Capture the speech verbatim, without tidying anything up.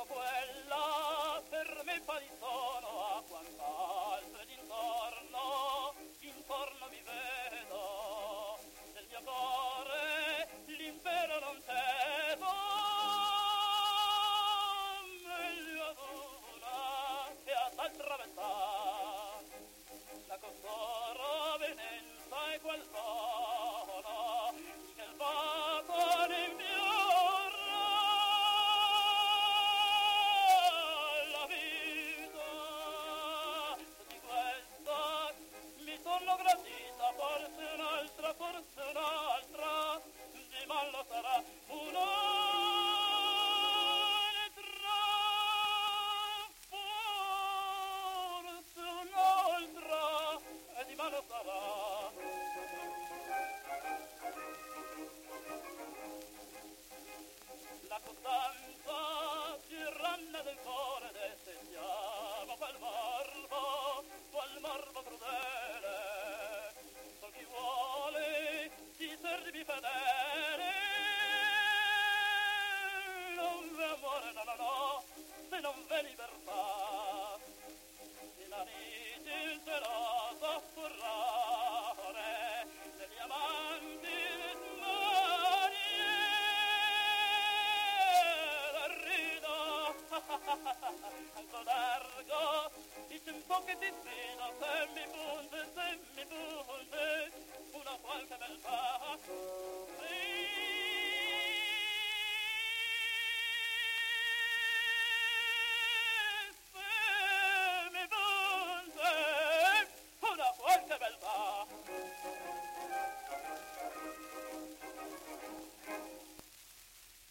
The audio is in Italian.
Ecco quella per me pari sono a quant'altre d'intorno, intorno mi vedo, del mio cuore l'impero non cedo, meglio ad una e ad altra metà, la costoro venenza e quel tono, che il baco ne infiora la vita. Di questa mi sono gratita, forse un'altra, forse un'altra, di mal lo sarà un'altra, forse un'altra, e di mal lo sarà. La costanza tiranna del cuore desideriamo quel morbo, quel morbo crudele, so chi vuole si servi fedele, non v'è amore, no, no, no, se non v'è libertà, inaniti il geloso furore degli amanti anco largo il tempo che ti sfido, se mi punge, se mi punge una qualche beltà